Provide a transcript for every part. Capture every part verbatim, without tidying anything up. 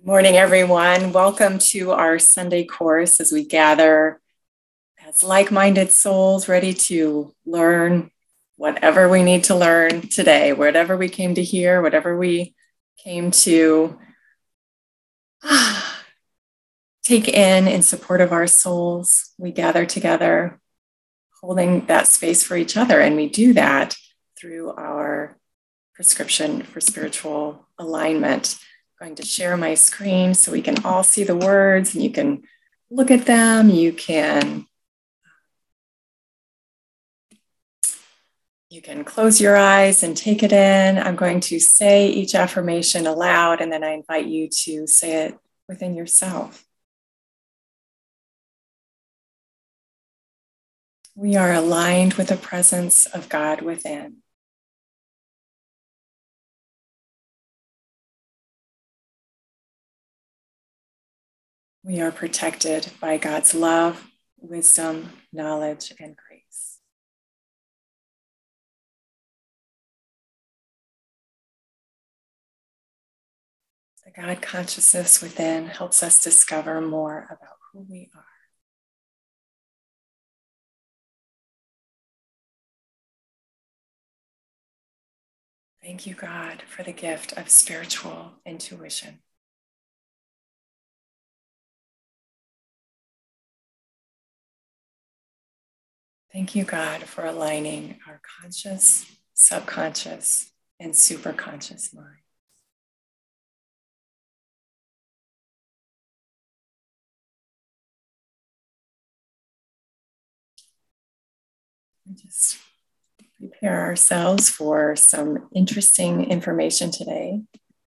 Morning, everyone. Welcome to our Sunday course as we gather as like-minded souls ready to learn whatever we need to learn today, whatever we came to hear, whatever we came to take in in support of our souls. We gather together, holding that space for each other, and we do that through our prescription for spiritual alignment. Going to share my screen so we can all see the words and you can look at them. You can, you can close your eyes and take it in. I'm going to say each affirmation aloud, and then I invite you to say it within yourself. We are aligned with the presence of God within. We are protected by God's love, wisdom, knowledge, and grace. The God consciousness within helps us discover more about who we are. Thank you, God, for the gift of spiritual intuition. Thank you, God, for aligning our conscious, subconscious, and superconscious mind. We just prepare ourselves for some interesting information today.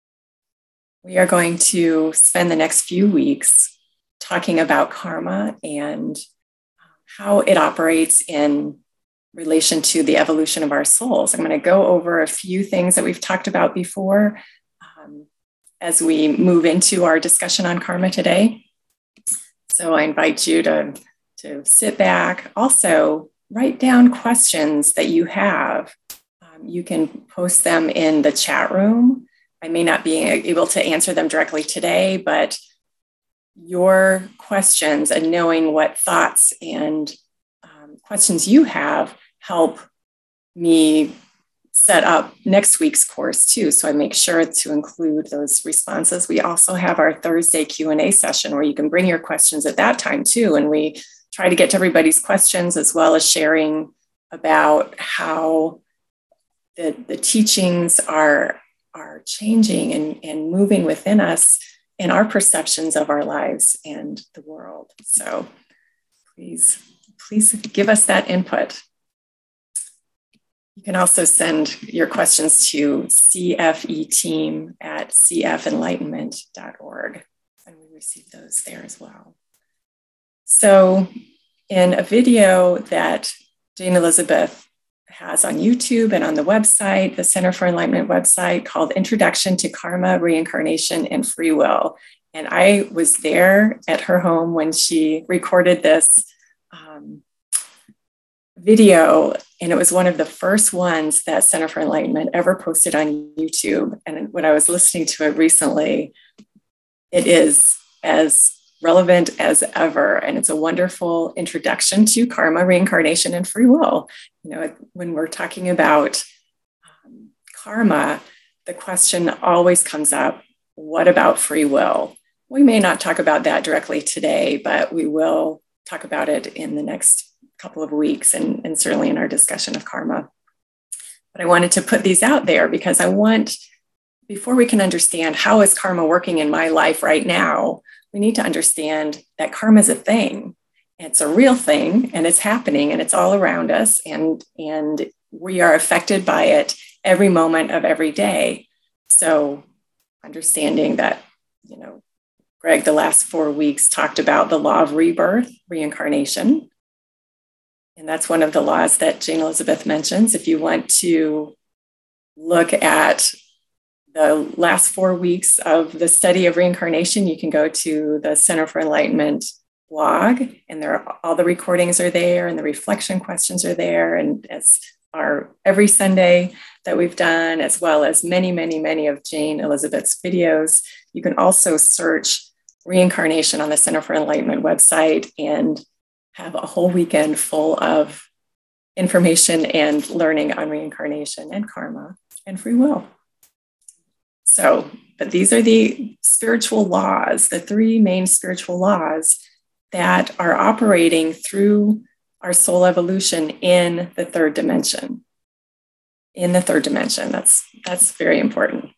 We are going to spend the next few weeks talking about karma and how it operates in relation to the evolution of our souls. I'm going to go over a few things that we've talked about before um, as we move into our discussion on karma today. So I invite you to, to sit back. Also, write down questions that you have. Um, you can post them in the chat room. I may not be able to answer them directly today, but your questions and knowing what thoughts and um, questions you have help me set up next week's course too. So I make sure to include those responses. We also have our Thursday Q and A session where you can bring your questions at that time too. And we try to get to everybody's questions as well as sharing about how the, the teachings are, are changing and, and moving within us in our perceptions of our lives and the world. So please, please give us that input. You can also send your questions to C F E team at c f enlightenment dot org, and we receive those there as well. So in a video that Jane Elizabeth has on YouTube and on the website, the Center for Enlightenment website, called Introduction to Karma, Reincarnation, and Free Will. And I was there at her home when she recorded this um, video, and it was one of the first ones that Center for Enlightenment ever posted on YouTube. And when I was listening to it recently, it is as relevant as ever. And it's a wonderful introduction to karma, reincarnation, and free will. You know, when we're talking about um, karma, the question always comes up, what about free will? We may not talk about that directly today, but we will talk about it in the next couple of weeks and, and certainly in our discussion of karma. But I wanted to put these out there because I want, before we can understand how is karma working in my life right now, we need to understand that karma is a thing. It's a real thing, and it's happening, and it's all around us, and, and we are affected by it every moment of every day. So understanding that, you know, Greg, the last four weeks talked about the law of rebirth, reincarnation. And that's one of the laws that Jane Elizabeth mentions. If you want to look at the last four weeks of the study of reincarnation, you can go to the Center for Enlightenment blog, and there are, all the recordings are there, and the reflection questions are there, and as are every Sunday that we've done, as well as many, many, many of Jane Elizabeth's videos. You can also search reincarnation on the Center for Enlightenment website and have a whole weekend full of information and learning on reincarnation and karma and free will. So, but these are the spiritual laws, the three main spiritual laws that are operating through our soul evolution in the third dimension. In the third dimension, that's, that's very important.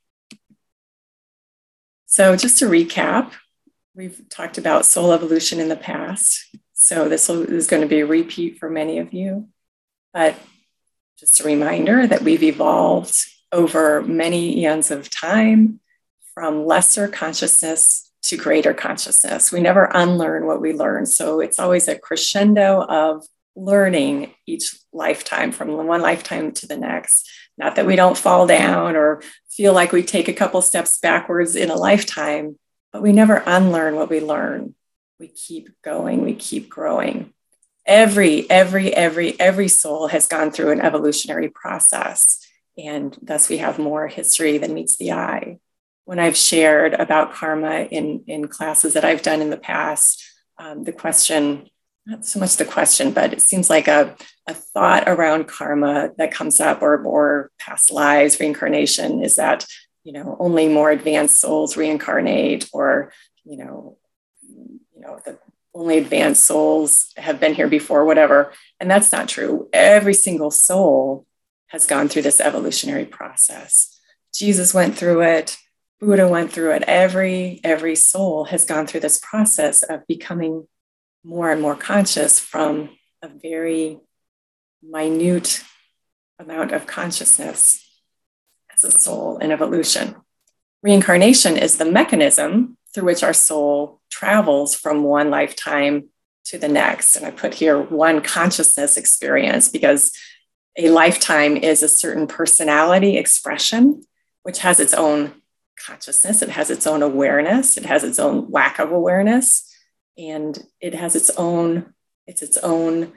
So just to recap, we've talked about soul evolution in the past. So this is going to be a repeat for many of you, but just a reminder that we've evolved over many eons of time from lesser consciousness to greater consciousness. We never unlearn what we learn. So it's always a crescendo of learning each lifetime from one lifetime to the next. Not that we don't fall down or feel like we take a couple steps backwards in a lifetime, but we never unlearn what we learn. We keep going, we keep growing. Every, every, every, every soul has gone through an evolutionary process, and thus we have more history than meets the eye. When I've shared about karma in, in classes that I've done in the past, um, the question, not so much the question, but it seems like a, a thought around karma that comes up, or, or past lives, reincarnation, is that, you know, only more advanced souls reincarnate, or, you know, you know, the only advanced souls have been here before, whatever. And that's not true. Every single soul has gone through this evolutionary process. Jesus went through it. Buddha went through it. Every, every soul has gone through this process of becoming more and more conscious from a very minute amount of consciousness as a soul in evolution. Reincarnation is the mechanism through which our soul travels from one lifetime to the next. And I put here one consciousness experience, because a lifetime is a certain personality expression, which has its own consciousness. It has its own awareness. It has its own lack of awareness. And it has its own, it's its own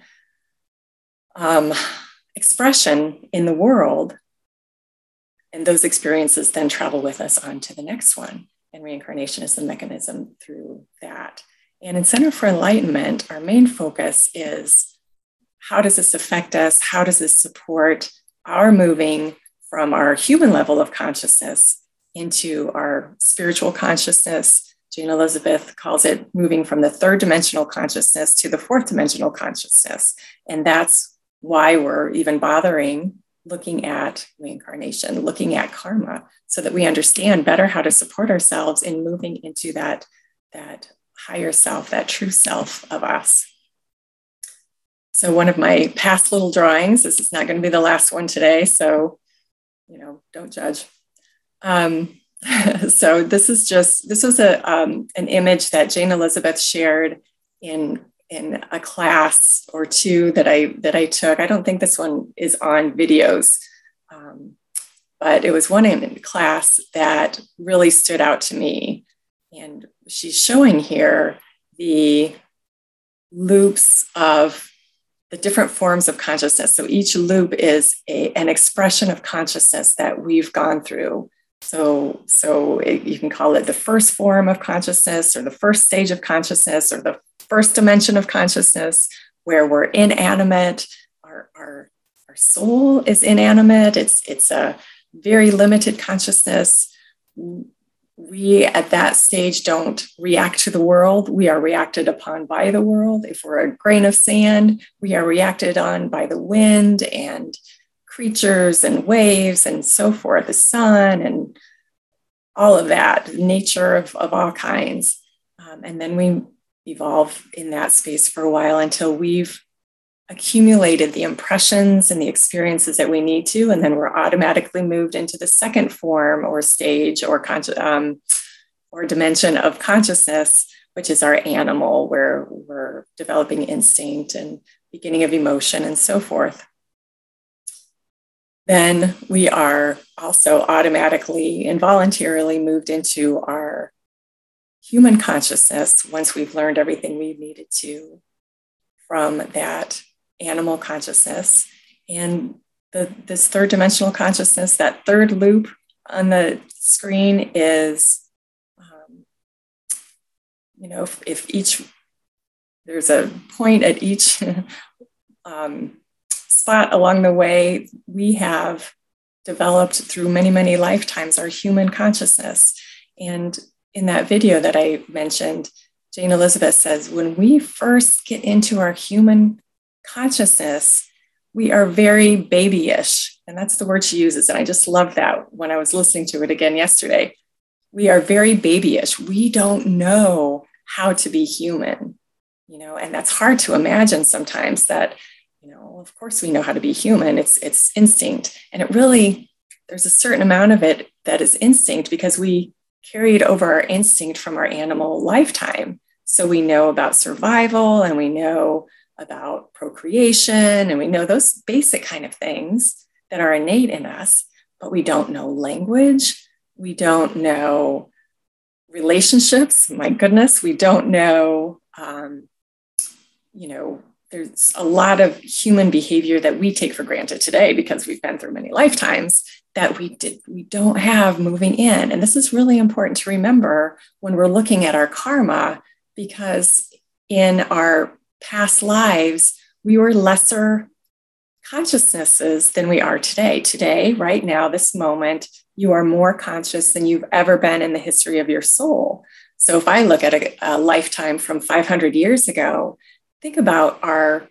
um, expression in the world. And those experiences then travel with us on to the next one. And reincarnation is the mechanism through that. And in Center for Enlightenment, our main focus is, how does this affect us? How does this support our moving from our human level of consciousness into our spiritual consciousness? Jane Elizabeth calls it moving from the third dimensional consciousness to the fourth dimensional consciousness. And that's why we're even bothering looking at reincarnation, looking at karma, so that we understand better how to support ourselves in moving into that, that higher self, that true self of us. So one of my past little drawings, this is not going to be the last one today, so, you know, don't judge. Um, so this is just, this was a, um, an image that Jane Elizabeth shared in, in a class or two that I, that I took. I don't think this one is on videos, um, but it was one in class that really stood out to me. And she's showing here the loops of the different forms of consciousness. So each loop is a, an expression of consciousness that we've gone through. So, so it, you can call it the first form of consciousness, or the first stage of consciousness, or the first dimension of consciousness, where we're inanimate. Our, our, our soul is inanimate. It's, it's a very limited consciousness. We at that stage don't react to the world. We are reacted upon by the world. If we're a grain of sand, we are reacted on by the wind and creatures and waves and so forth, the sun and all of that, nature of, of all kinds. Um, and then we evolve in that space for a while until we've accumulated the impressions and the experiences that we need to, and then we're automatically moved into the second form or stage or con- um, or dimension of consciousness, which is our animal, where we're developing instinct and beginning of emotion and so forth. Then we are also automatically, involuntarily moved into our human consciousness once we've learned everything we needed to from that animal consciousness. And the, this third dimensional consciousness, that third loop on the screen, is uh, you know, if, if each, there's a point at each um, spot along the way, we have developed through many, many lifetimes our human consciousness. And in that video that I mentioned, Jane Elizabeth says, when we first get into our human consciousness, we are very babyish. And that's the word she uses. And I just love that when I was listening to it again yesterday. We are very babyish. We don't know how to be human, you know, and that's hard to imagine sometimes that, you know, of course we know how to be human. It's, it's instinct. And it really, there's a certain amount of it that is instinct because we carried over our instinct from our animal lifetime. So we know about survival and we know about procreation and we know those basic kind of things that are innate in us, but we don't know language. We don't know relationships. My goodness, we don't know, um, you know, there's a lot of human behavior that we take for granted today because we've been through many lifetimes that we did, we don't have moving in. And this is really important to remember when we're looking at our karma, because in our past lives, we were lesser consciousnesses than we are today. Today, right now, this moment, you are more conscious than you've ever been in the history of your soul. So if I look at a, a lifetime from five hundred years ago, think about our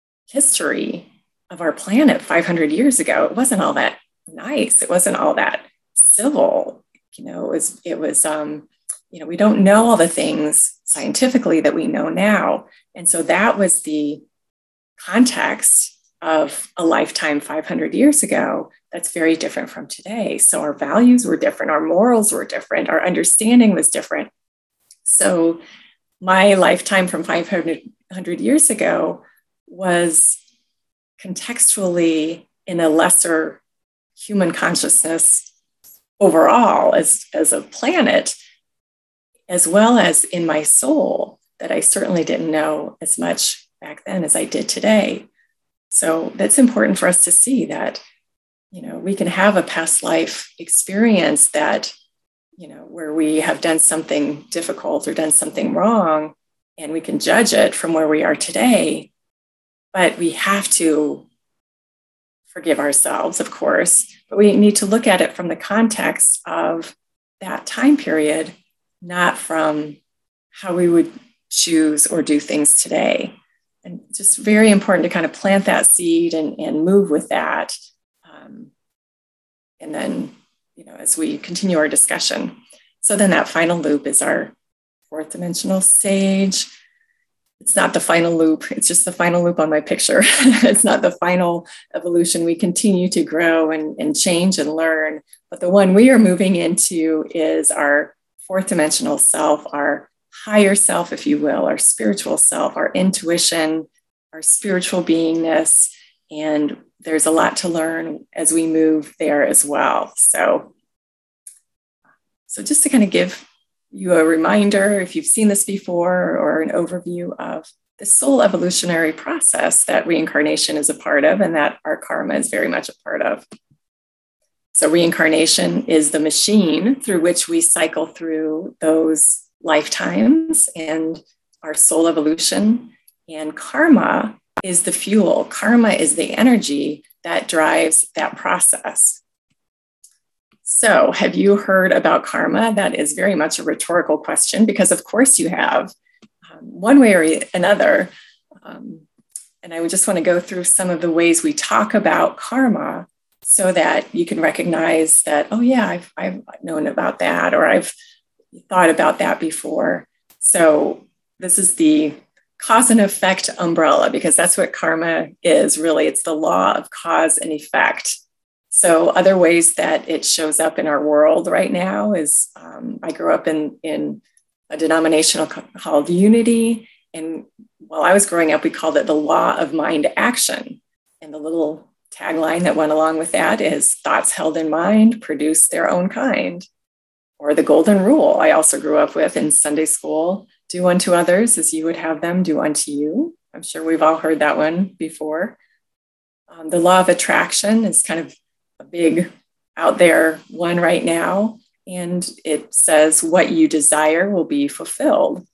history of our planet five hundred years ago. It wasn't all that nice. It wasn't all that civil. You know, it was, it was, um, you know, we don't know all the things scientifically that we know now. And so that was the context of a lifetime five hundred years ago that's very different from today. So our values were different, our morals were different, our understanding was different. So my lifetime from five hundred years ago was contextually in a lesser human consciousness overall as, as a planet, as well as in my soul that I certainly didn't know as much back then as I did today. So that's important for us to see that, you know, we can have a past life experience that, you know, where we have done something difficult or done something wrong, and we can judge it from where we are today. But we have to forgive ourselves, of course, but we need to look at it from the context of that time period, not from how we would choose or do things today. And just very important to kind of plant that seed and, and move with that. Um, and then, you know, as we continue our discussion. So then that final loop is our fourth dimensional stage. It's not the final loop. It's just the final loop on my picture. It's not the final evolution. We continue to grow and, and change and learn. But the one we are moving into is our fourth dimensional self, our higher self, if you will, our spiritual self, our intuition, our spiritual beingness. And there's a lot to learn as we move there as well. So, so just to kind of give you a reminder, if you've seen this before, or an overview of the soul evolutionary process that reincarnation is a part of and that our karma is very much a part of. So reincarnation is the machine through which we cycle through those lifetimes and our soul evolution. And karma is the fuel. Karma is the energy that drives that process. So have you heard about karma? That is very much a rhetorical question, because of course you have, um, one way or another. Um, and I would just want to go through some of the ways we talk about karma so that you can recognize that, oh yeah, I've, I've known about that, or I've thought about that before. So this is the cause and effect umbrella, because that's what karma is really. It's the law of cause and effect. So other ways that it shows up in our world right now is, um, I grew up in, in a denomination called Unity. And while I was growing up, we called it the law of mind action. And the little tagline that went along with that is thoughts held in mind produce their own kind. Or the golden rule I also grew up with in Sunday school, do unto others as you would have them do unto you. I'm sure we've all heard that one before. Um, the law of attraction is kind of a big out there one right now. And it says what you desire will be fulfilled.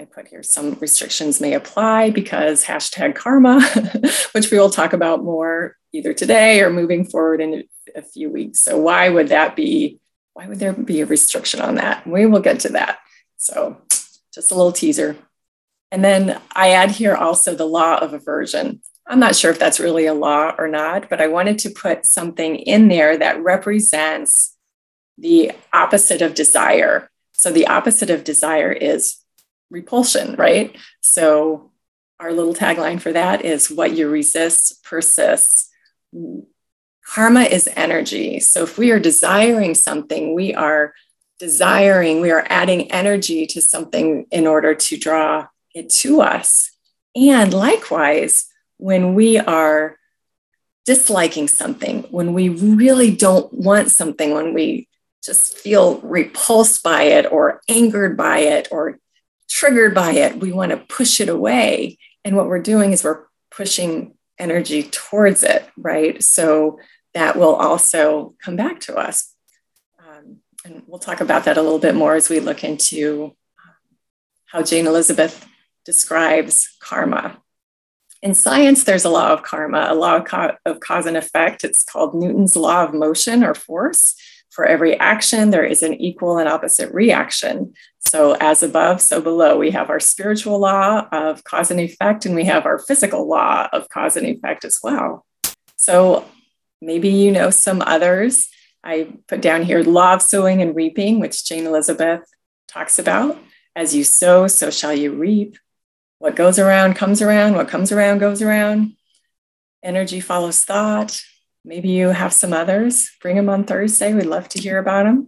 I put here some restrictions may apply because hashtag karma, which we will talk about more either today or moving forward in a few weeks. So why would that be? Why would there be a restriction on that? We will get to that. So just a little teaser. And then I add here also the law of aversion. I'm not sure if that's really a law or not, but I wanted to put something in there that represents the opposite of desire. So the opposite of desire is repulsion, right? So our little tagline for that is what you resist persists. Karma is energy. So if we are desiring something, we are desiring, we are adding energy to something in order to draw it to us. And likewise, when we are disliking something, when we really don't want something, when we just feel repulsed by it or angered by it or triggered by it, we want to push it away. And what we're doing is we're pushing energy towards it, right? So that will also come back to us. Um, and we'll talk about that a little bit more as we look into how Jane Elizabeth describes karma. In science, there's a law of karma, a law of, ca- of cause and effect. It's called Newton's law of motion or force. For every action, there is an equal and opposite reaction. So as above, so below. We have our spiritual law of cause and effect, and we have our physical law of cause and effect as well. So maybe you know some others. I put down here law of sowing and reaping, which Jane Elizabeth talks about. As you sow, so shall you reap. What goes around comes around. What comes around goes around. Energy follows thought. Maybe you have some others. Bring them on Thursday. We'd love to hear about them.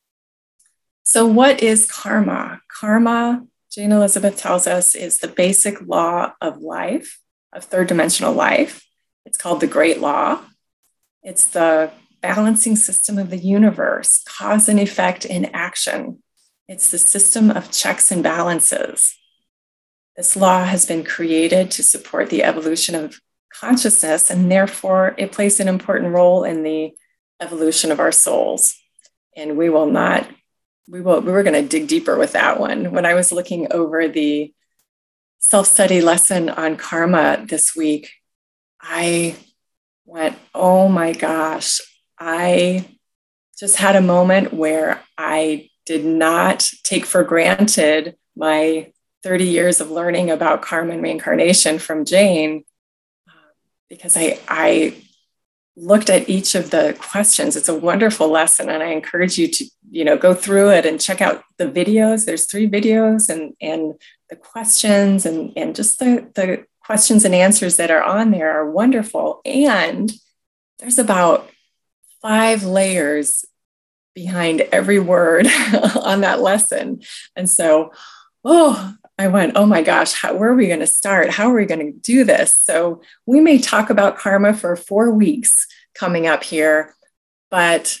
So what is karma? Karma, Jane Elizabeth tells us, is the basic law of life, of third dimensional life. It's called the Great Law. It's the balancing system of the universe, cause and effect in action. It's the system of checks and balances. This law has been created to support the evolution of consciousness, and therefore it plays an important role in the evolution of our souls. And we will not, we will, we were going to dig deeper with that one. When I was looking over the self-study lesson on karma this week, I went, oh my gosh, I just had a moment where I did not take for granted my thirty years of learning about karma and reincarnation from Jane, because I, I looked at each of the questions. It's a wonderful lesson, and I encourage you to, you know, go through it and check out the videos. There's three videos, and, and the questions and, and just the, the questions and answers that are on there are wonderful. And there's about five layers behind every word on that lesson. And so, oh, I went, oh my gosh, how, where are we going to start? How are we going to do this? So we may talk about karma for four weeks coming up here, but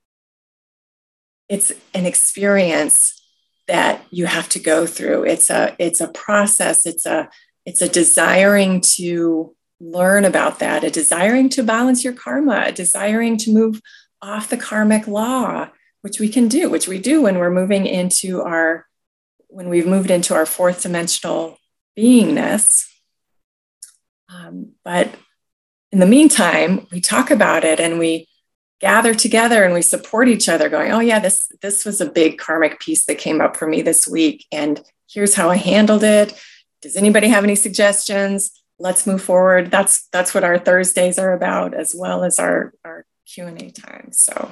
it's an experience that you have to go through. It's a, it's a process. It's a, it's a desiring to learn about that, a desiring to balance your karma, a desiring to move off the karmic law, which we can do, which we do when we're moving into our when we've moved into our fourth dimensional beingness. Um, but in the meantime, we talk about it and we gather together and we support each other going, oh yeah, this, this was a big karmic piece that came up for me this week. And here's how I handled it. Does anybody have any suggestions? Let's move forward. That's, that's what our Thursdays are about, as well as our, our Q and A time. So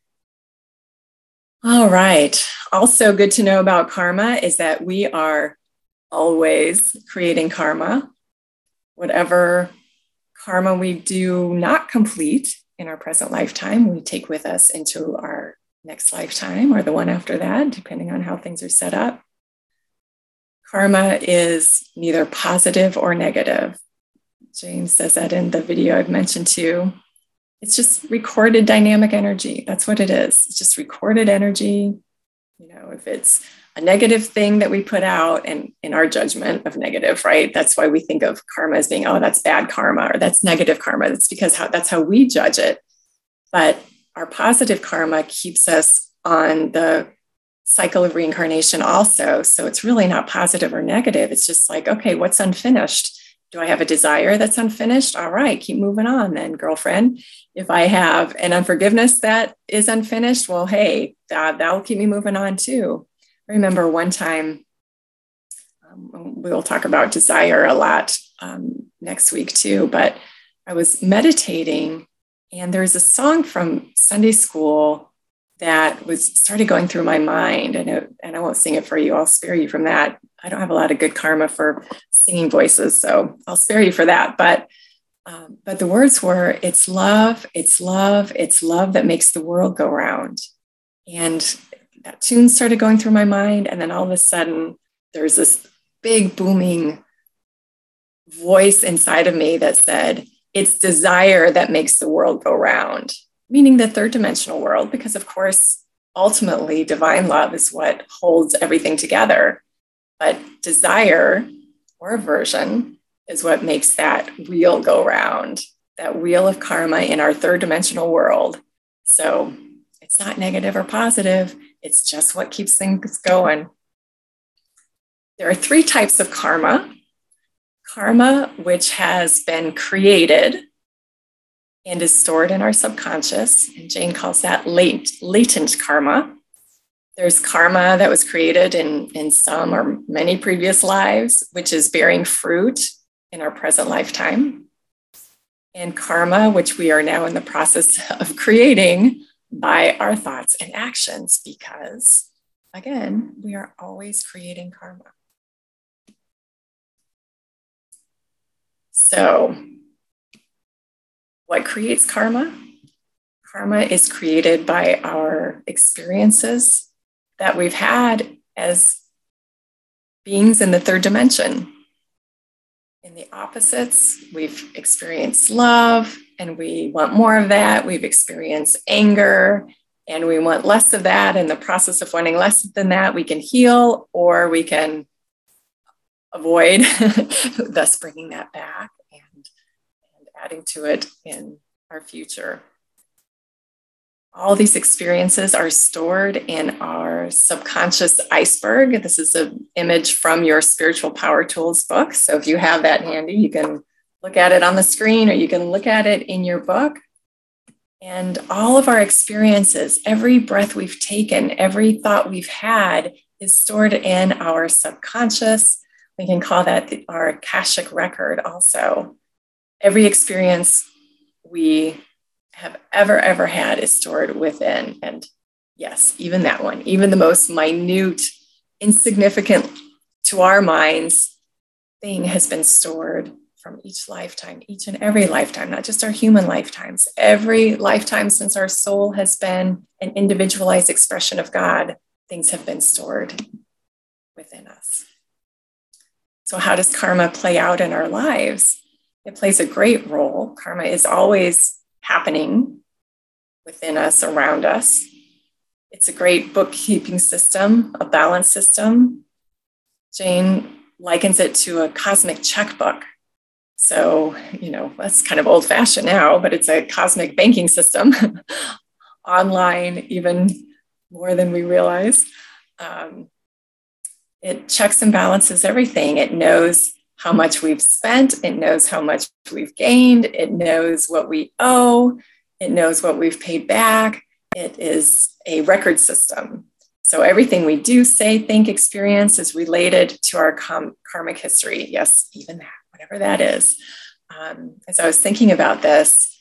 all right. Also good to know about karma is that we are always creating karma. Whatever karma we do not complete in our present lifetime, we take with us into our next lifetime or the one after that, depending on how things are set up. Karma is neither positive or negative. James says that in the video I've mentioned too. It's just recorded dynamic energy. That's what it is. It's just recorded energy. You know, if it's a negative thing that we put out, and in our judgment of negative, right? That's why we think of karma as being, oh, that's bad karma or that's negative karma. That's because how, that's how we judge it. But our positive karma keeps us on the cycle of reincarnation also. So it's really not positive or negative. It's just like, okay, what's unfinished? Do I have a desire that's unfinished? All right, keep moving on then, girlfriend. If I have an unforgiveness that is unfinished, well, hey, that, that'll keep me moving on too. I remember one time, um, we'll talk about desire a lot um, next week too, but I was meditating and there's a song from Sunday school that was started going through my mind, and, it, and I won't sing it for you. I'll spare you from that. I don't have a lot of good karma for singing voices, so I'll spare you for that. But um, but the words were, it's love, it's love, it's love that makes the world go round. And that tune started going through my mind, and then all of a sudden, there's this big booming voice inside of me that said, it's desire that makes the world go round, meaning the third dimensional world, because of course, ultimately, divine love is what holds everything together. But desire or aversion is what makes that wheel go round, that wheel of karma in our third dimensional world. So it's not negative or positive. It's just what keeps things going. There are three types of karma. Karma, which has been created and is stored in our subconscious, and Jane calls that late, latent karma. There's karma that was created in, in some or many previous lives, which is bearing fruit in our present lifetime. And karma, which we are now in the process of creating by our thoughts and actions, because, again, we are always creating karma. So, what creates karma? Karma is created by our experiences that we've had as beings in the third dimension. In the opposites, we've experienced love and we want more of that. We've experienced anger and we want less of that. In the process of wanting less than that, we can heal or we can avoid, thus bringing that back and, and adding to it in our future. All these experiences are stored in our subconscious iceberg. This is an image from your Spiritual Power Tools book. So if you have that handy, you can look at it on the screen or you can look at it in your book. And all of our experiences, every breath we've taken, every thought we've had is stored in our subconscious. We can call that the, our Akashic record also. Every experience we have ever, ever had is stored within. And yes, even that one, even the most minute, insignificant to our minds thing has been stored from each lifetime, each and every lifetime, not just our human lifetimes. Every lifetime since our soul has been an individualized expression of God, things have been stored within us. So how does karma play out in our lives? It plays a great role. Karma is always happening within us, around us. It's a great bookkeeping system, a balance system. Jane likens it to a cosmic checkbook. So, you know, that's kind of old fashioned now, but it's a cosmic banking system, online, even more than we realize. Um, it checks and balances everything. It knows how much we've spent. It knows how much we've gained. It knows what we owe. It knows what we've paid back. It is a record system. So everything we do, say, think, experience is related to our com- karmic history. Yes, even that, whatever that is. Um, as I was thinking about this,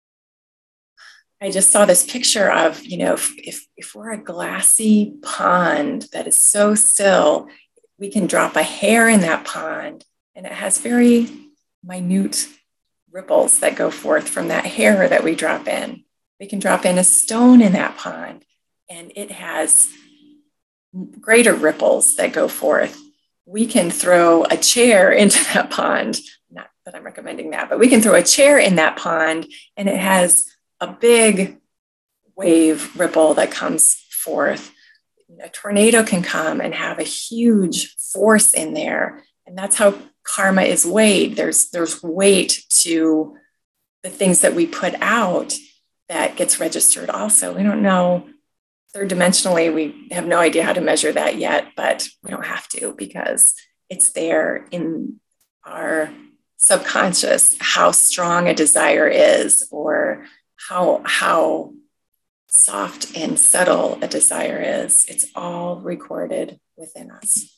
I just saw this picture of, you know, if, if, if we're a glassy pond that is so still, we can drop a hair in that pond and it has very minute ripples that go forth from that hair that we drop in. We can drop in a stone in that pond and it has greater ripples that go forth. We can throw a chair into that pond, not that I'm recommending that, but we can throw a chair in that pond and it has a big wave ripple that comes forth. A tornado can come and have a huge force in there. And that's how karma is weighed. There's, there's weight to the things that we put out that gets registered also. We don't know third dimensionally, we have no idea how to measure that yet, but we don't have to because it's there in our subconscious, how strong a desire is, or how, how soft and subtle a desire is. It's all recorded within us.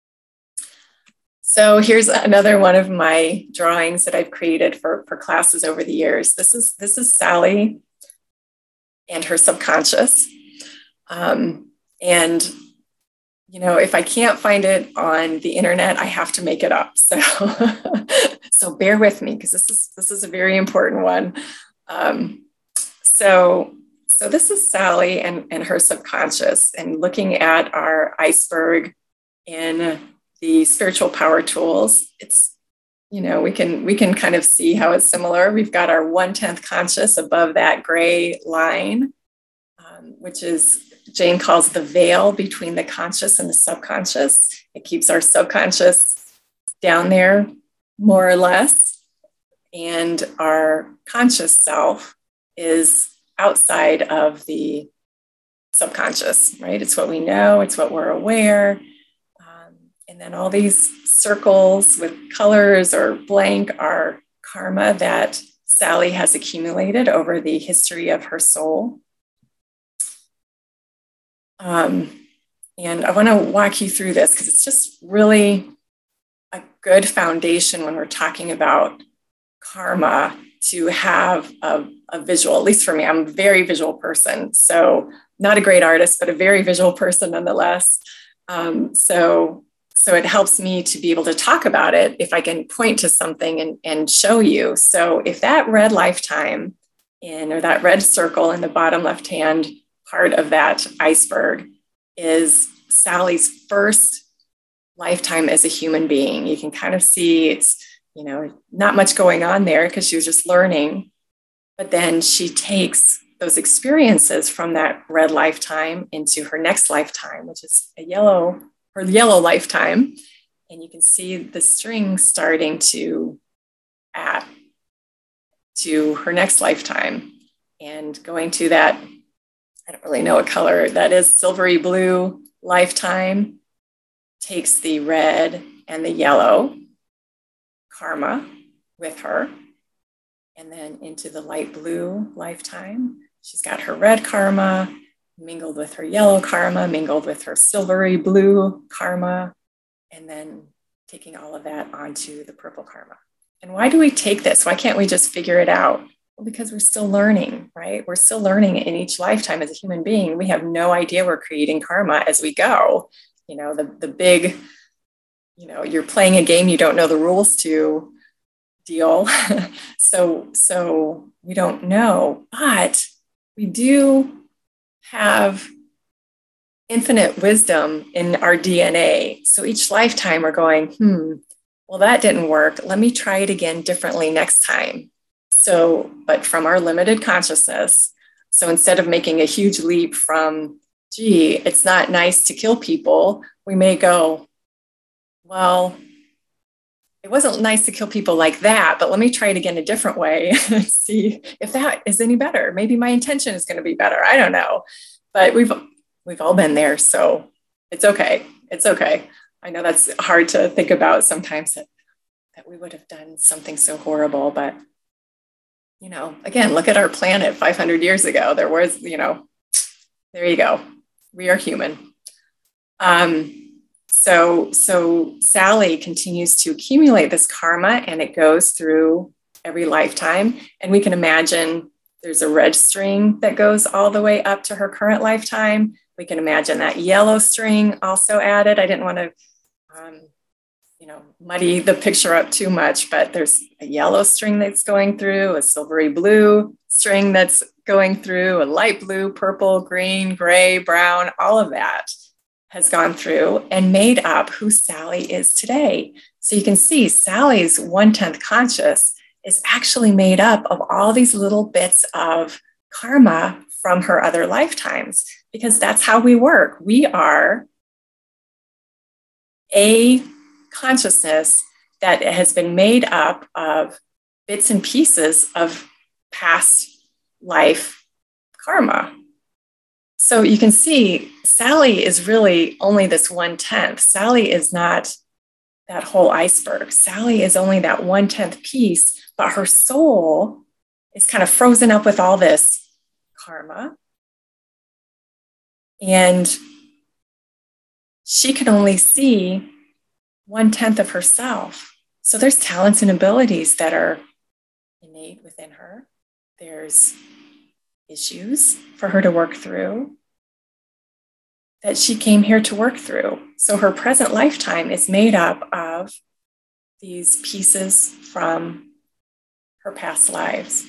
So here's another one of my drawings that I've created for, for classes over the years. This is, this is Sally and her subconscious. Um, and, you know, if I can't find it on the internet, I have to make it up. So, so bear with me, because this is, this is a very important one. Um, so, so this is Sally and, and her subconscious, and looking at our iceberg in the spiritual power tools. It's, you know, we can, we can kind of see how it's similar. We've got our one-tenth conscious above that gray line, um, which is, Jane calls the veil between the conscious and the subconscious. It keeps our subconscious down there, more or less. And our conscious self is outside of the subconscious, right? It's what we know, it's what we're aware. Um, and then all these circles with colors or blank are karma that Sally has accumulated over the history of her soul. Um, and I want to walk you through this because it's just really a good foundation when we're talking about karma, to have a, a visual, at least for me. I'm a very visual person, so not a great artist, but a very visual person nonetheless. Um, so, so it helps me to be able to talk about it if I can point to something and, and show you. So if that red lifetime in, or that red circle in the bottom left-hand part of that iceberg is Sally's first lifetime as a human being. You can kind of see it's, you know, not much going on there because she was just learning. But then she takes those experiences from that red lifetime into her next lifetime, which is a yellow, her yellow lifetime. And you can see the string starting to add to her next lifetime and going to that, I don't really know what color that is, silvery blue lifetime, takes the red and the yellow karma with her, and then into the light blue lifetime. She's got her red karma mingled with her yellow karma, mingled with her silvery blue karma, and then taking all of that onto the purple karma. And why do we take this? Why can't we just figure it out? Well, because we're still learning, right? We're still learning in each lifetime as a human being. We have no idea we're creating karma as we go. You know, the, the big, you know, you're playing a game you don't know the rules to deal. so, so we don't know, but we do have infinite wisdom in our D N A. So each lifetime we're going, hmm, well, that didn't work. Let me try it again differently next time. So, but from our limited consciousness. So instead of making a huge leap from, gee, it's not nice to kill people, we may go, well, it wasn't nice to kill people like that, but let me try it again a different way and see if that is any better. Maybe my intention is going to be better. I don't know, but we've we've all been there, so it's okay. It's okay. I know that's hard to think about sometimes, that, that we would have done something so horrible, but you know, again, look at our planet five hundred years ago. There was, you know, there you go. We are human. Um, So, so Sally continues to accumulate this karma, and it goes through every lifetime. And we can imagine there's a red string that goes all the way up to her current lifetime. We can imagine that yellow string also added. I didn't want to, um, you know, muddy the picture up too much, but there's a yellow string that's going through, a silvery blue string that's going through, a light blue, purple, green, gray, brown, all of that has gone through and made up who Sally is today. So you can see Sally's one-tenth conscious is actually made up of all these little bits of karma from her other lifetimes, because that's how we work. We are a consciousness that has been made up of bits and pieces of past life karma. So you can see Sally is really only this one-tenth. Sally is not that whole iceberg. Sally is only that one-tenth piece, but her soul is kind of frozen up with all this karma. And she can only see one-tenth of herself. So there's talents and abilities that are innate within her. There's issues for her to work through that she came here to work through. So her present lifetime is made up of these pieces from her past lives.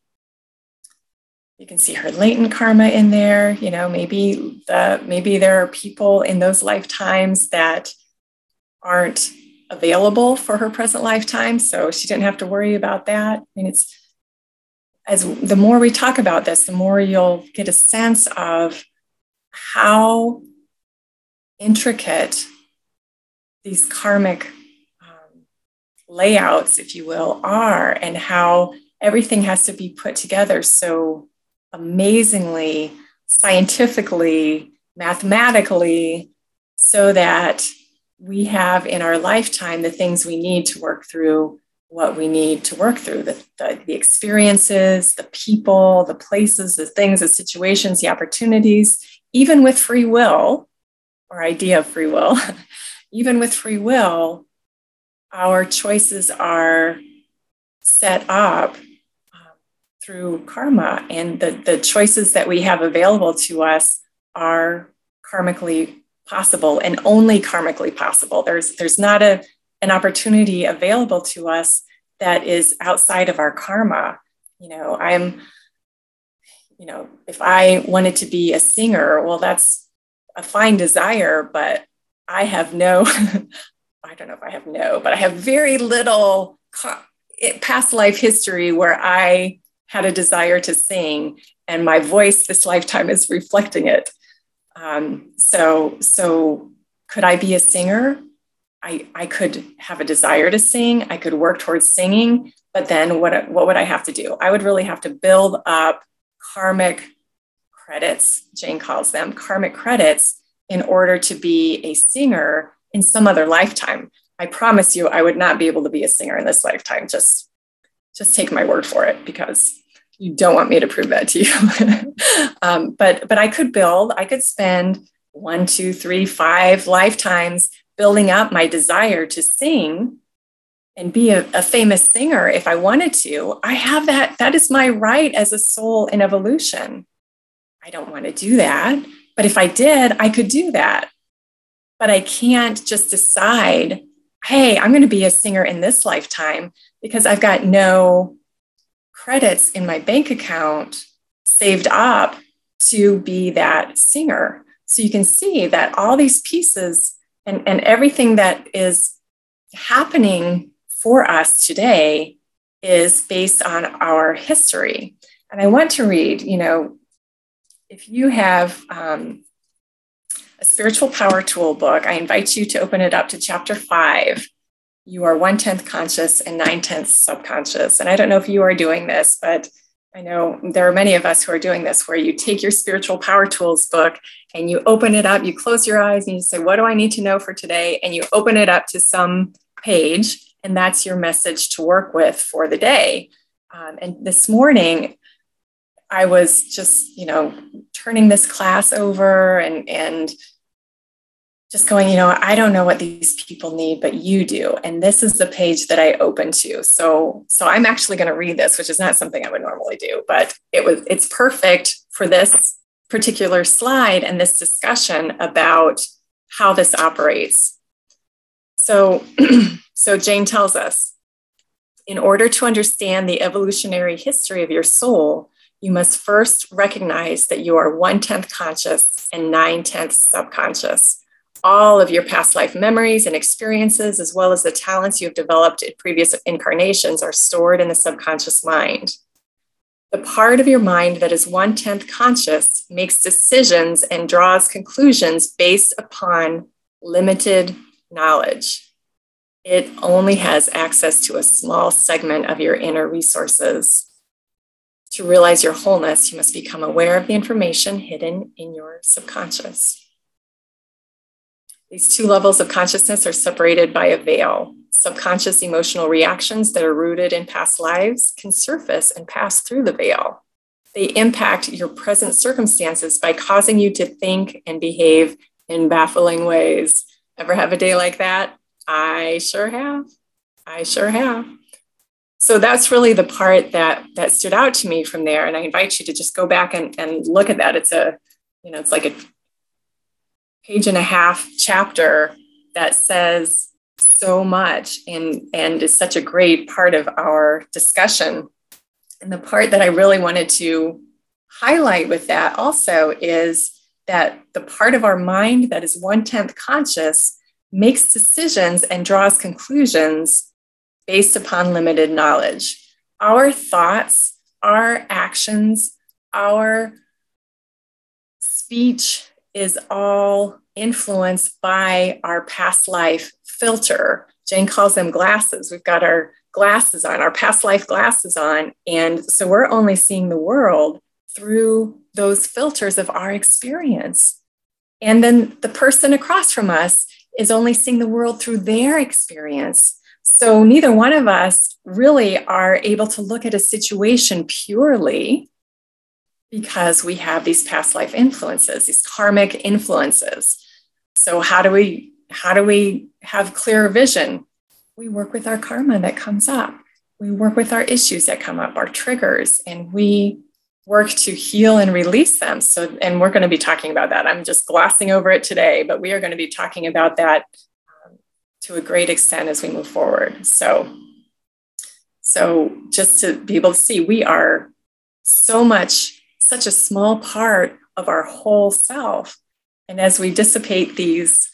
You can see her latent karma in there. You know, maybe the maybe there are people in those lifetimes that aren't available for her present lifetime, so she didn't have to worry about that. I mean, it's as the more we talk about this, the more you'll get a sense of how intricate these karmic um, layouts, if you will, are, and how everything has to be put together so amazingly, scientifically, mathematically, so that we have in our lifetime the things we need to work through what we need to work through, the, the, the experiences, the people, the places, the things, the situations, the opportunities, even with free will, or idea of free will, even with free will, our choices are set up um, through karma, and the, the choices that we have available to us are karmically possible and only karmically possible. There's, there's not a, an opportunity available to us that is outside of our karma. You know, I'm, you know, if I wanted to be a singer, well, that's a fine desire, but I have no, I don't know if I have no, but I have very little past life history where I had a desire to sing, and my voice this lifetime is reflecting it. Um, so, so could I be a singer? I, I could have a desire to sing. I could work towards singing, but then what, what would I have to do? I would really have to build up karmic credits, Jane calls them, karmic credits, in order to be a singer in some other lifetime. I promise you, I would not be able to be a singer in this lifetime. Just, just take my word for it, because you don't want me to prove that to you. um, but, but I could build, I could spend one, two, three, five lifetimes building up my desire to sing and be a, a famous singer if I wanted to. I have that, that is my right as a soul in evolution. I don't want to do that, but if I did, I could do that. But I can't just decide, hey, I'm going to be a singer in this lifetime, because I've got no credits in my bank account saved up to be that singer. So you can see that all these pieces and, and everything that is happening for us today is based on our history. And I want to read, you know, if you have um, a Spiritual Power Tool book, I invite you to open it up to chapter five. You are one-tenth conscious and nine-tenths subconscious. And I don't know if you are doing this, but I know there are many of us who are doing this, where you take your Spiritual Power Tools book and you open it up, you close your eyes and you say, what do I need to know for today? And you open it up to some page, and that's your message to work with for the day. Um, and this morning, I was just, you know, turning this class over and, and just going, you know, I don't know what these people need, but you do. And this is the page that I opened to. So, so I'm actually going to read this, which is not something I would normally do, but it was, it's perfect for this particular slide and this discussion about how this operates. So, so Jane tells us, in order to understand the evolutionary history of your soul, you must first recognize that you are one-tenth conscious and nine-tenths subconscious. All of your past life memories and experiences, as well as the talents you have developed in previous incarnations, are stored in the subconscious mind. The part of your mind that is one-tenth conscious makes decisions and draws conclusions based upon limited knowledge. It only has access to a small segment of your inner resources. To realize your wholeness, you must become aware of the information hidden in your subconscious. These two levels of consciousness are separated by a veil. Subconscious emotional reactions that are rooted in past lives can surface and pass through the veil. They impact your present circumstances by causing you to think and behave in baffling ways. Ever have a day like that? I sure have. I sure have. So that's really the part that that stood out to me from there. And I invite you to just go back and, and look at that. It's a, you know, it's like a page and a half chapter that says so much and, and is such a great part of our discussion. And the part that I really wanted to highlight with that also is that the part of our mind that is one-tenth conscious makes decisions and draws conclusions based upon limited knowledge. Our thoughts, our actions, our speech is all influenced by our past life filter. Jane calls them glasses. We've got our glasses on, our past life glasses on. And so we're only seeing the world through those filters of our experience. And then the person across from us is only seeing the world through their experience. So neither one of us really are able to look at a situation purely because we have these past life influences, these karmic influences. So how do we, how do we have clearer vision? We work with our karma that comes up. We work with our issues that come up, our triggers, and we work to heal and release them. So, and we're going to be talking about that. I'm just glossing over it today, but we are going to be talking about that um, to a great extent as we move forward. So, so just to be able to see, we are so much, such a small part of our whole self. And as we dissipate these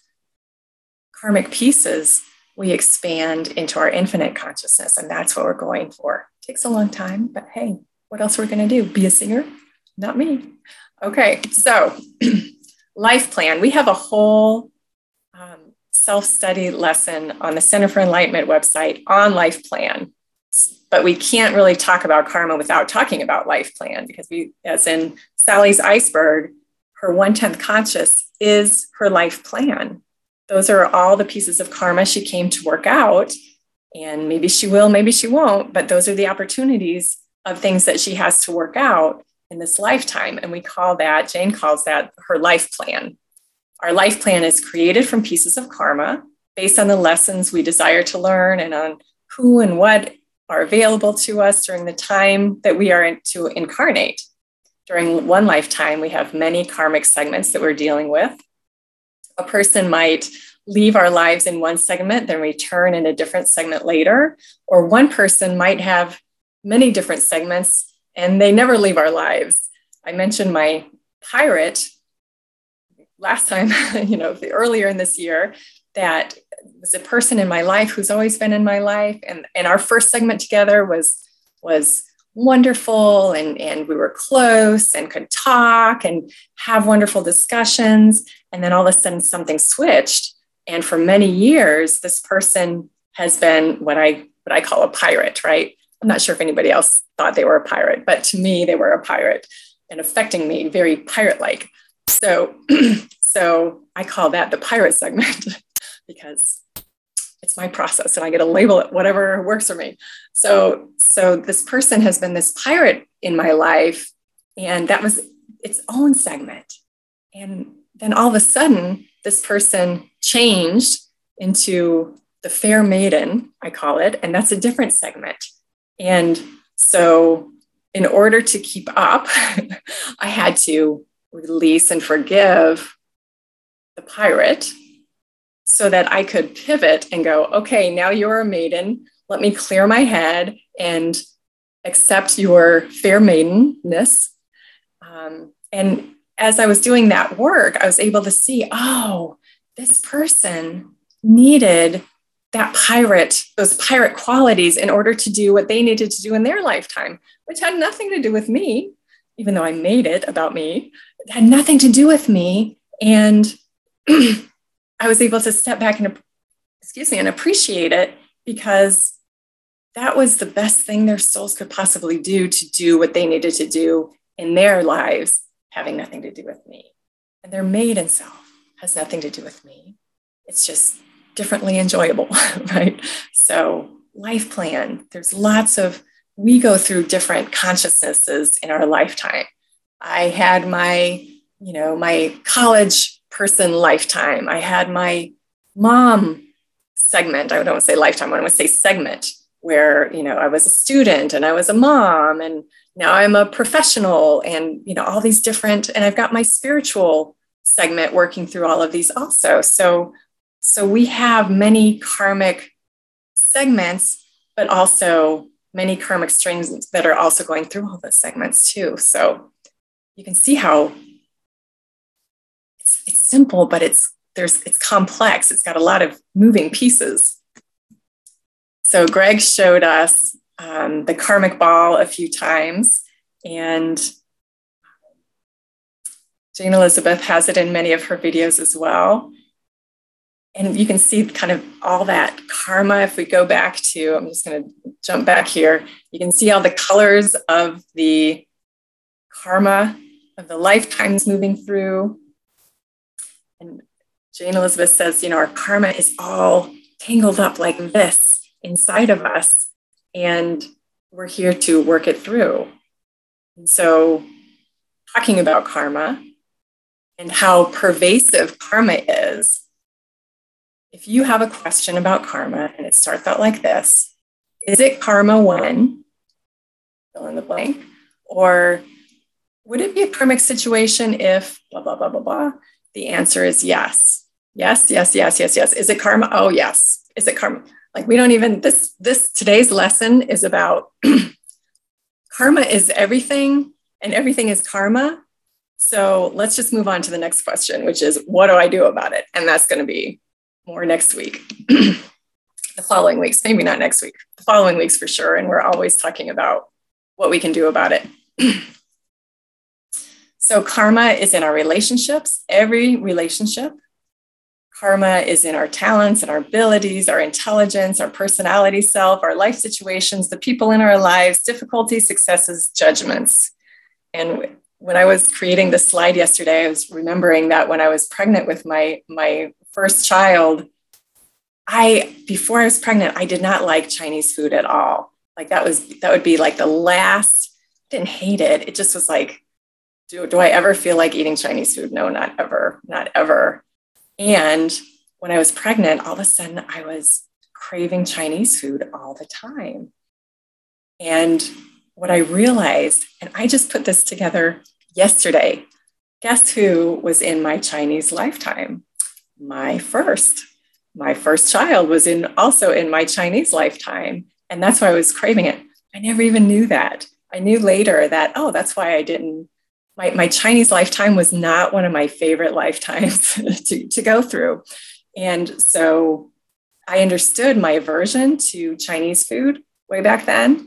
karmic pieces, we expand into our infinite consciousness. And that's what we're going for. It takes a long time, but hey, what else are we going to do? Be a singer? Not me. Okay, so life plan. We have a whole um, self-study lesson on the Center for Enlightenment website on life plan. But we can't really talk about karma without talking about life plan, because we, as in Sally's iceberg, her one-tenth conscious is her life plan. Those are all the pieces of karma she came to work out. And maybe she will, maybe she won't, but those are the opportunities of things that she has to work out in this lifetime. And we call that, Jane calls that her life plan. Our life plan is created from pieces of karma based on the lessons we desire to learn and on who and what are available to us during the time that we are in, to incarnate. During one lifetime, we have many karmic segments that we're dealing with. A person might leave our lives in one segment, then return in a different segment later, or one person might have many different segments and they never leave our lives. I mentioned my pirate last time, you know, earlier in this year, that was a person in my life who's always been in my life. And, and our first segment together was, was wonderful. And, and we were close and could talk and have wonderful discussions. And then all of a sudden something switched. And for many years, this person has been what I, what I call a pirate, right? I'm not sure if anybody else thought they were a pirate, but to me, they were a pirate and affecting me very pirate-like. So, so I call that the pirate segment because it's my process and I get to label it whatever works for me. So, so this person has been this pirate in my life, and that was its own segment. And then all of a sudden, this person changed into the fair maiden, I call it, and that's a different segment. And so in order to keep up, I had to release and forgive the pirate so that I could pivot and go, okay, now you're a maiden. Let me clear my head and accept your fair maidenness. Um, and as I was doing that work, I was able to see, oh, this person needed that pirate, those pirate qualities in order to do what they needed to do in their lifetime, which had nothing to do with me, even though I made it about me. It had nothing to do with me. And I was able to step back and, excuse me, and appreciate it because that was the best thing their souls could possibly do to do what they needed to do in their lives, having nothing to do with me. And their maiden self has nothing to do with me. It's just differently enjoyable, right? So life plan, there's lots of, we go through different consciousnesses in our lifetime. I had my, you know, my college person lifetime. I had my mom segment. I don't want to say lifetime, I want to say segment, where, you know, I was a student and I was a mom, and now I'm a professional, and, you know, all these different, and I've got my spiritual segment working through all of these also. So, so we have many karmic segments, but also many karmic streams that are also going through all those segments too. So you can see how it's, it's simple, but it's there's it's complex. It's got a lot of moving pieces. So Greg showed us um, the karmic ball a few times, and Jane Elizabeth has it in many of her videos as well. And you can see kind of all that karma. If we go back to, I'm just going to jump back here. You can see all the colors of the karma of the lifetimes moving through. And Jane Elizabeth says, you know, our karma is all tangled up like this inside of us, and we're here to work it through. And so talking about karma and how pervasive karma is, if you have a question about karma and it starts out like this, is it karma when, fill in the blank, or would it be a karmic situation if blah, blah, blah, blah, blah? The answer is yes. Yes, yes, yes, yes, yes. Is it karma? Oh, yes. Is it karma? Like we don't even, this, this today's lesson is about karma is everything and everything is karma. So let's just move on to the next question, which is, what do I do about it? And that's going to be more next week, the following weeks, maybe not next week, the following weeks for sure. And we're always talking about what we can do about it. So karma is in our relationships, every relationship. Karma is in our talents and our abilities, our intelligence, our personality self, our life situations, the people in our lives, difficulties, successes, judgments. And when I was creating this slide yesterday, I was remembering that when I was pregnant with my, my first child, I, before I was pregnant, I did not like Chinese food at all. Like that was, that would be like the last, I didn't hate it. It just was like, do, do I ever feel like eating Chinese food? No, not ever, not ever. And when I was pregnant, all of a sudden I was craving Chinese food all the time. And what I realized, and I just put this together yesterday, guess who was in my Chinese lifetime? My first. My first child was in also in my Chinese lifetime. And that's why I was craving it. I never even knew that. I knew later that, oh, that's why I didn't. My, my Chinese lifetime was not one of my favorite lifetimes to, to go through. And so I understood my aversion to Chinese food way back then.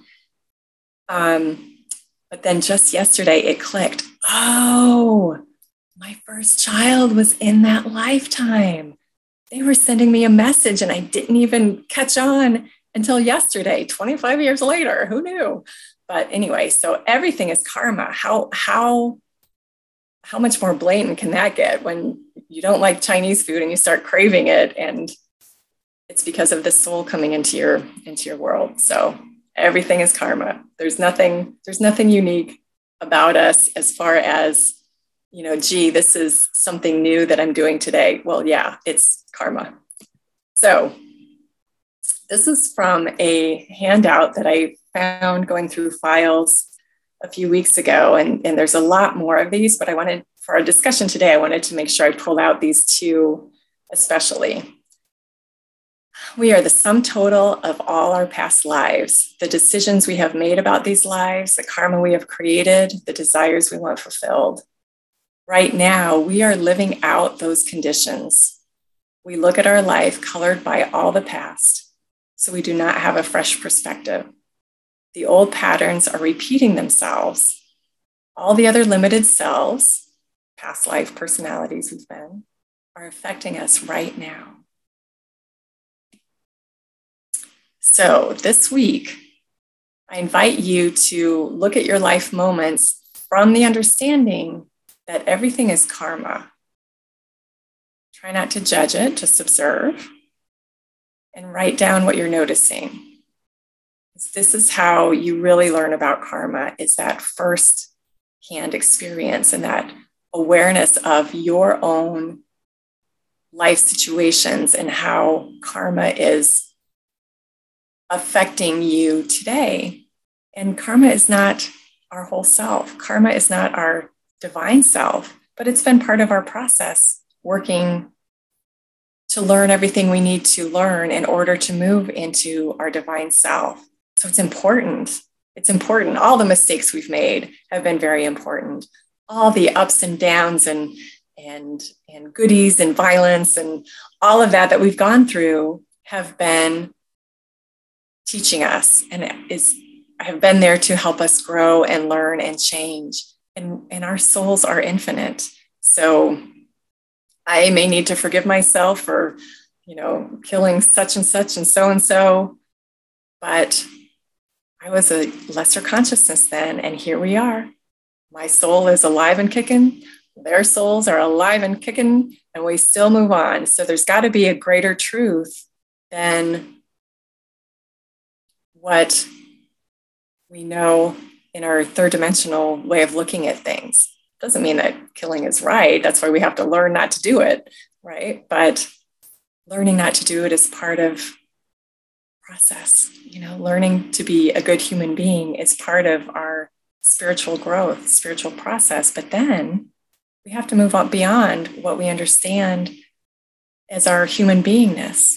Um, but then just yesterday it clicked. Oh, my first child was in that lifetime. They were sending me a message and I didn't even catch on until yesterday, twenty-five years later. Who knew? But anyway, so everything is karma. How, how, how much more blatant can that get when you don't like Chinese food and you start craving it, and it's because of the soul coming into your, into your world. So everything is karma. There's nothing, there's nothing unique about us as far as, you know, gee, this is something new that I'm doing today. Well, yeah, it's karma. So this is from a handout that I found going through files a few weeks ago. And, and there's a lot more of these, but I wanted, for our discussion today, I wanted to make sure I pulled out these two especially. We are the sum total of all our past lives, the decisions we have made about these lives, the karma we have created, the desires we want fulfilled. Right now, we are living out those conditions. We look at our life colored by all the past, so we do not have a fresh perspective. The old patterns are repeating themselves. All the other limited selves, past life personalities we've been, are affecting us right now. So this week, I invite you to look at your life moments from the understanding that everything is karma. Try not to judge it, just observe and write down what you're noticing. This is how you really learn about karma, is that first-hand experience and that awareness of your own life situations and how karma is affecting you today. And karma is not our whole self. Karma is not our divine self, but it's been part of our process, working to learn everything we need to learn in order to move into our divine self. So it's important. It's important. All the mistakes we've made have been very important. All the ups and downs and, and, and goodies and violence and all of that that we've gone through have been teaching us and is have been there to help us grow and learn and change. And, and our souls are infinite. So I may need to forgive myself for, you know, killing such and such and so and so, but I was a lesser consciousness then, and here we are. My soul is alive and kicking. Their souls are alive and kicking, and we still move on. So there's got to be a greater truth than what we know in our third dimensional way of looking at things. Doesn't mean that killing is right. That's why we have to learn not to do it, right? But learning not to do it is part of process. You know, learning to be a good human being is part of our spiritual growth, spiritual process. But then we have to move on beyond what we understand as our human beingness.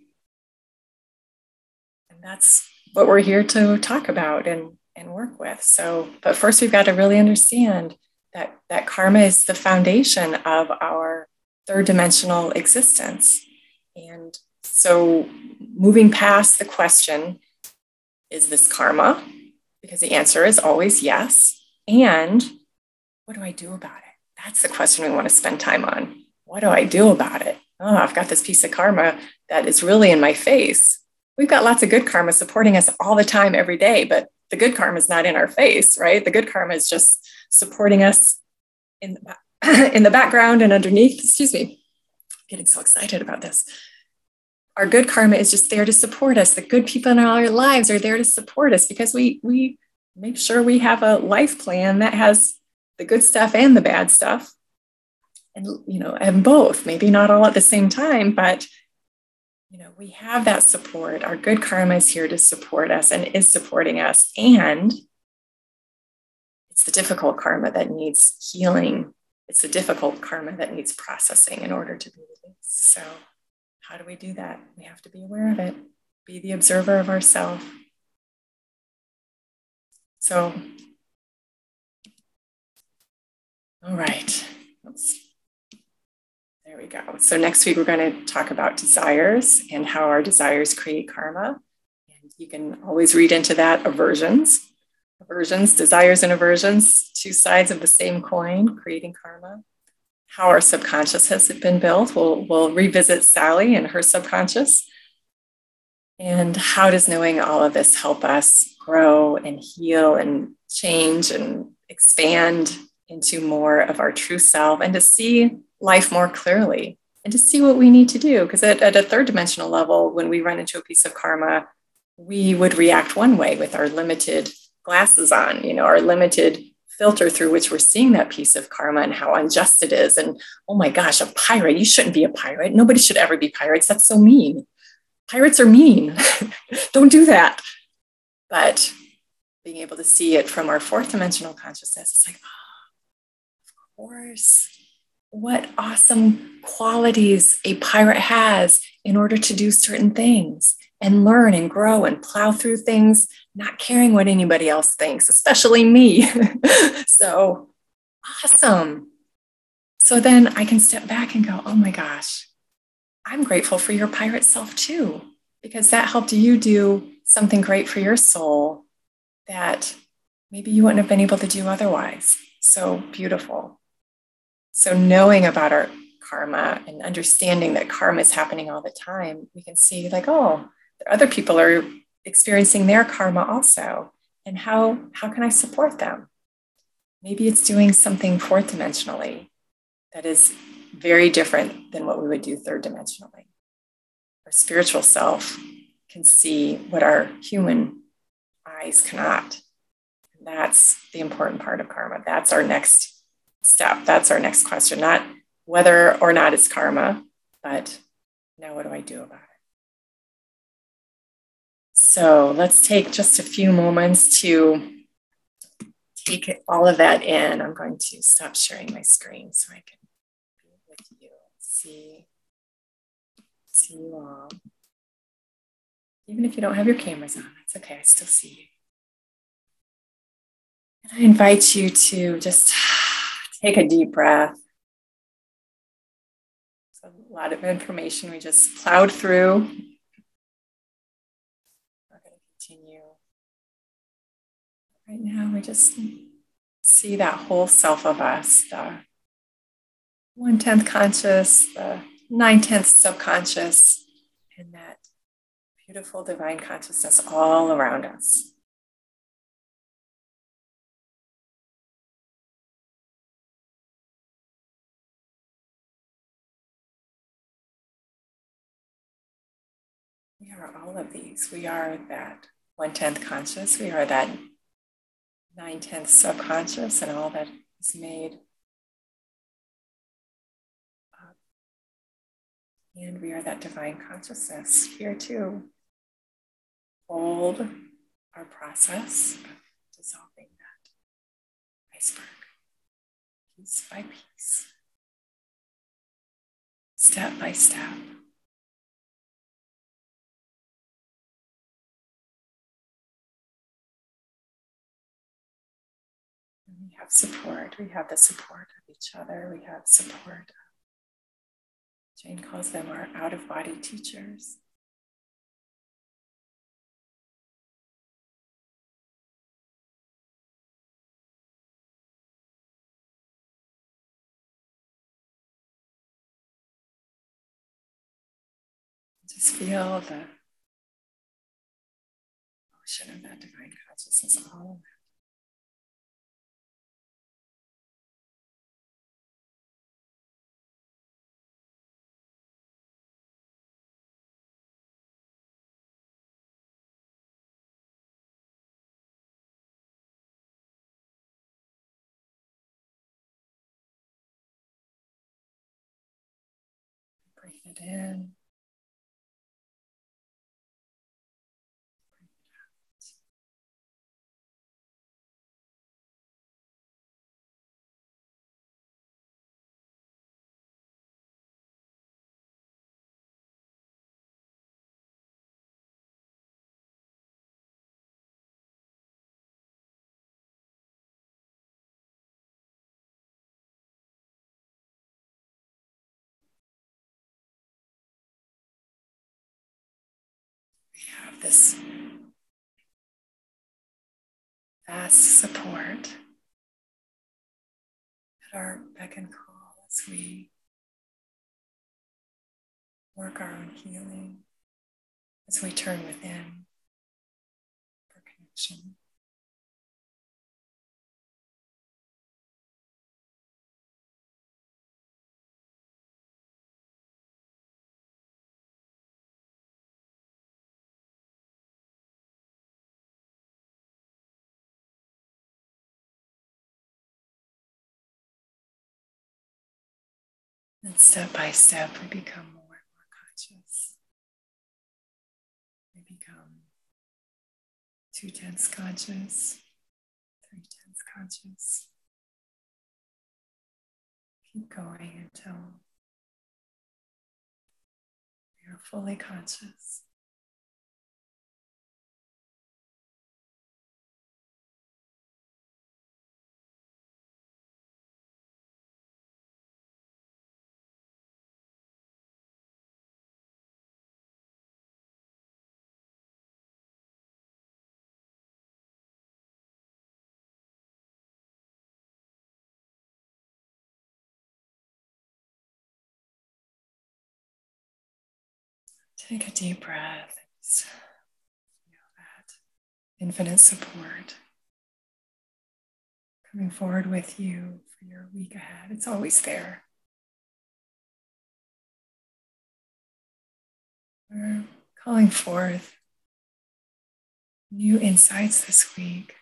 And that's what we're here to talk about and, and work with. So, but first we've got to really understand that, that karma is the foundation of our third dimensional existence. And so moving past the question, is this karma? Because the answer is always yes. And what do I do about it? That's the question we want to spend time on. What do I do about it? Oh, I've got this piece of karma that is really in my face. We've got lots of good karma supporting us all the time, every day, but the good karma is not in our face, right? The good karma is just supporting us in the, in the background and underneath. Excuse me, I'm getting so excited about this. Our good karma is just there to support us. The good people in our lives are there to support us because we, we make sure we have a life plan that has the good stuff and the bad stuff. And, you know, and both, maybe not all at the same time, but you know, we have that support. Our good karma is here to support us and is supporting us. And it's the difficult karma that needs healing. It's the difficult karma that needs processing in order to be released. So how do we do that? We have to be aware of it, be the observer of ourselves. So, all right. Oops. There we go. So next week, we're going to talk about desires and how our desires create karma. And you can always read into that aversions. Aversions, desires and aversions, two sides of the same coin, creating karma. How our subconscious has been built. We'll, we'll revisit Sally and her subconscious. And how does knowing all of this help us grow and heal and change and expand into more of our true self and to see life more clearly and to see what we need to do? Because at, at a third dimensional level, when we run into a piece of karma, we would react one way with our limited glasses on, you know, our limited filter through which we're seeing that piece of karma and how unjust it is. And oh my gosh, a pirate, you shouldn't be a pirate. Nobody should ever be pirates. That's so mean. Pirates are mean. Don't do that. But being able to see it from our fourth dimensional consciousness, it's like, oh, of course. What awesome qualities a pirate has in order to do certain things and learn and grow and plow through things, not caring what anybody else thinks, especially me. So awesome. So then I can step back and go, oh my gosh, I'm grateful for your pirate self too, because that helped you do something great for your soul that maybe you wouldn't have been able to do otherwise. So beautiful. So knowing about our karma and understanding that karma is happening all the time, we can see like, oh, other people are experiencing their karma also. And how, how can I support them? Maybe it's doing something fourth dimensionally that is very different than what we would do third dimensionally. Our spiritual self can see what our human eyes cannot. And that's the important part of karma. That's our next step. That's our next question. Not whether or not it's karma, but now what do I do about it? So let's take just a few moments to take all of that in. I'm going to stop sharing my screen so I can be with you, see, see you all. Even if you don't have your cameras on, that's okay, I still see you. And I invite you to just take a deep breath. It's a lot of information we just plowed through. We're going to continue. Right now, we just see that whole self of us, the one-tenth conscious, the nine-tenths subconscious, and that beautiful divine consciousness all around us. We are all of these. We are that one-tenth conscious. We are that nine-tenths subconscious, and all that is made up. And we are that divine consciousness here too. Hold our process of dissolving that iceberg, piece by piece, step by step. And we have support. We have the support of each other. We have support. Jane calls them our out-of-body teachers. Just feel the ocean of that divine consciousness all around. Breathe it in. We have this vast support at our beck and call as we work our own healing, as we turn within for connection. And step by step, we become more and more conscious. We become two-tenths conscious, three-tenths conscious. Keep going until we are fully conscious. Take a deep breath. Just feel infinite support coming forward with you for your week ahead. It's always there. We're calling forth new insights this week,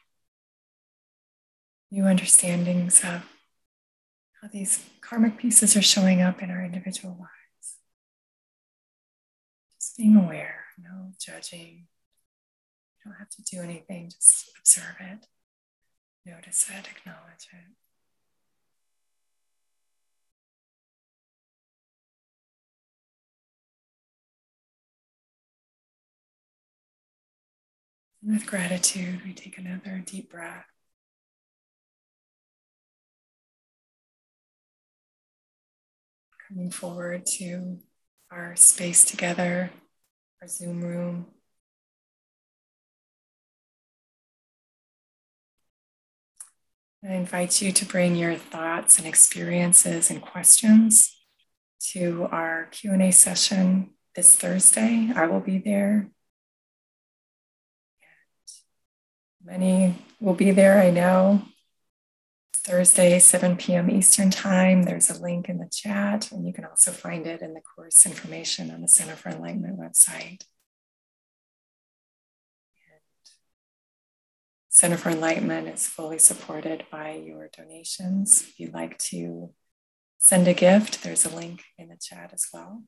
new understandings of how these karmic pieces are showing up in our individual lives. Just being aware, no judging. You don't have to do anything, just observe it, notice it, acknowledge it. And with gratitude, we take another deep breath. Coming forward to our space together, our Zoom room. I invite you to bring your thoughts and experiences and questions to our Q and A session this Thursday. I will be there. And many will be there, I know. Thursday, seven p.m. Eastern Time. There's a link in the chat, and you can also find it in the course information on the Center for Enlightenment website. Center for Enlightenment is fully supported by your donations. If you'd like to send a gift, there's a link in the chat as well.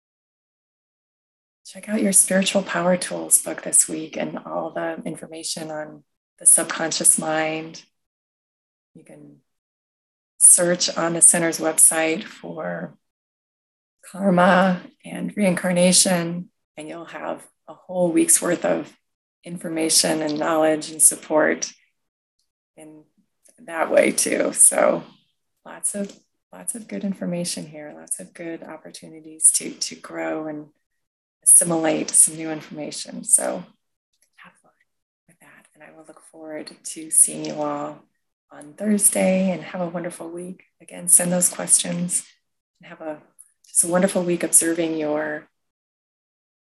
Check out your Spiritual Power Tools book this week and all the information on the subconscious mind. You can search on the center's website for karma and reincarnation, and you'll have a whole week's worth of information and knowledge and support in that way too. So lots of lots of good information here, lots of good opportunities to, to grow and assimilate some new information. So have fun with that. And I will look forward to seeing you all on Thursday, and have a wonderful week. Again, send those questions and have a just a wonderful week observing your